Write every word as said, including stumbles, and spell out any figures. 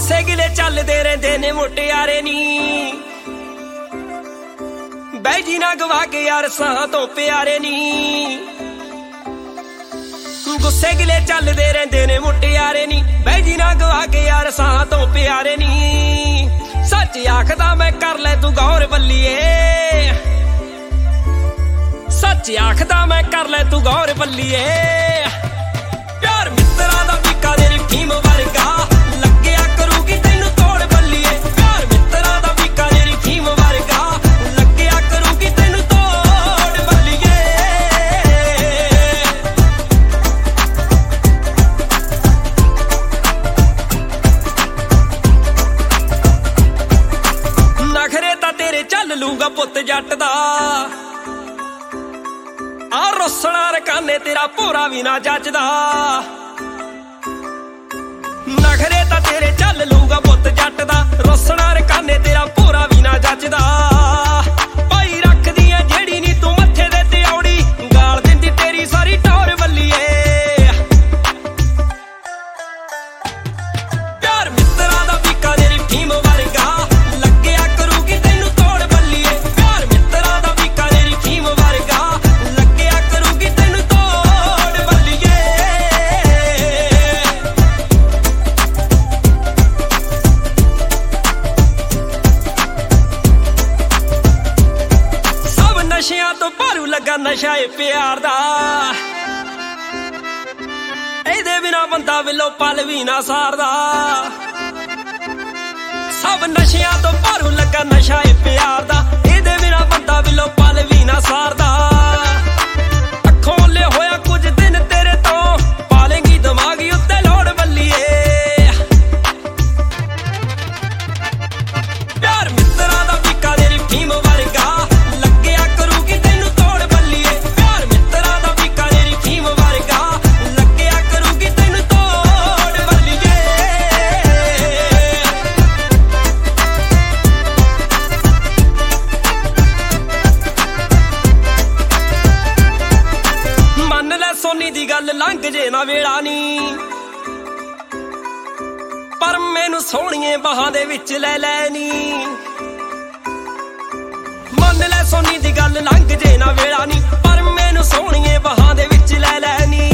ਗੁੱਸੇ ਗਿਲੇ ਚੱਲਦੇ ਰਹਿੰਦੇ ਨੇ ਮੁਟਿਆਰੇ ਨੀ ਬਹਿ ਜੀ ਨਾ ਗਵਾ ਕੇ ਯਾਰ ਸਾਹ ਤੋਂ ਪਿਆਰੇ ਨੀ ਗੁੱਸੇ ਗਿਲੇ ਚੱਲਦੇ ਰਹਿੰਦੇ ਨੇ ਮੁਟਿਆਰੇ ਨੀ ਬਹਿ ਜੀ ਨਾ ਗਵਾ ਕੇ ਯਾਰ ਸਾਹ ਤੋਂ ਪਿਆਰੇ ਨੀ ਸੱਚ ਆਖਦਾ ਮੈਂ ਕਰ ਲੈ ਤੂੰ ਗੌਰ ਬੱਲੀਏ ਸੱਚ ਆਖਦਾ ਮੈਂ ਕਰ ਲੈ ਤੂੰ ਗੌਰ ਬੱਲੀਏ ਪਿਆਰ ਮਿੱਤਰਾਂ ਦਾ ਵਿਕਾ ਤੇਰੀ ਫੀਮ ਵਰਗਾ ਲੱਗਿਆ ਕਰੂਗੀ ਤੈਨੂੰ ਤੋੜ ਬੱਲੀਏ ਪਿਆਰ ਮਿੱਤਰਾਂ ਦਾ ਵਿਕਾ ਤੇਰੀ ਫੀਮ ਵਰਗਾ ਲੱਗਿਆ ਕਰੂਗੀ ਤੈਨੂੰ ਤੋੜ ਬੱਲੀਏ ਨਖਰੇ ਤਾਂ ਤੇਰੇ ਚੱਲ ਲੂਗਾ ਪੁੱਤ ਜੱਟ ਦਾ ਆ ਰੋਸਣਾ ਰਕਾਨੇ ਤੇਰਾ ਭੋਰਾ ਵੀ ਨਾ ਜੱਜਦਾ ਨਖਰੇ ਤਾਂ ਤੇਰੇ ਚੱਲ ਲੂਗਾ ਪੁੱਤ ਜੱਟ ਦਾ ਰੋਸਣਾ ਰਕਾਨੇ ਤੇਰਾ ਭੋਰਾ ਵੀ ਨਾ ਜੱਜਦਾ ਭਾਈ ਰੱਖਦੀ ਐ ਜਿਹੜੀ ਨੀ ਤੂੰ ਮੱਥੇ ਦੇ ਤੇ ਔੜੀ ਗਾਲ ਦਿੰਦੀ ਤੇਰੀ ਸਾਰੀ ਟੌਰ ਬੱਲੀਏ ਪਿਆਰ ਮਿੱਤਰਾਂ ਦਾ ਵਿਕਾ ਤੇਰੀ ਫੀਮ ਵਰਗਾ ਲੱਗਿਆ ਕਰੂਗੀ ਤੈਨੂੰ ਤੋੜ ਬੱਲੀਏ ਪਿਆਰ ਮਿੱਤਰਾਂ ਦਾ ਵਿਕਾ ਤੇਰੀ ਫੀਮ ਵਰਗਾ ਨਸ਼ਿਆਂ ਤੋਂ ਭਾਰੂ ਲੱਗਾ ਨਸ਼ਾ ਏ ਪਿਆਰ ਦਾ ਇਹਦੇ ਬਿਨਾ ਬੰਦਾ ਵਿਲੋ ਪਲ ਵੀ ਨਾ ਸਾਰਦਾ ਸਭ ਨਸ਼ਿਆਂ ਤੋਂ ਭਾਰੂ ਲੱਗਾ ਨਸ਼ਾ ਏ ਪਿਆਰ ਦਾ ਇਹਦੇ ਬਿਨਾ ਬੰਦਾ ਵਿਲੋ ਪਲ ਵੀ ਨਾ ਸਾਰਦਾ ਅੱਖੋਂ ਲੈ ਹੋਇਆ ਕੁਝ ਦਿਨ ਤੇਰੇ ਤੋਂ ਪਾਲੇਂਗੀ ਦਿਮਾਗੀ ਉੱਤੇ ਲੋੜ ਬੱਲੀਏ ਪਿਆਰ ਮਿੱਤਰਾਂ ਦਾ ਵਿਕਾ ਤੇਰੀ ਫੀਮ ਵਰਗਾ ਸੋਨੀ ਦੀ ਗੱਲ ਲੰਘ ਜੇ ਨਾ ਵੇਲਾ ਨੀ ਪਰ ਮੈਨੂੰ ਸੋਹਣੀਏ ਬਾਹਾਂ ਦੇ ਵਿੱਚ ਲੈ ਲੈ ਨੀ ਮੰਨ ਲੈ ਸੋਨੀ ਦੀ ਗੱਲ ਲੰਘ ਜੇ ਨਾ ਵੇਲਾ ਨੀ ਪਰ ਮੈਨੂੰ ਸੋਹਣੀਏ ਬਾਹਾਂ ਦੇ ਵਿੱਚ ਲੈ ਲੈ ਨੀ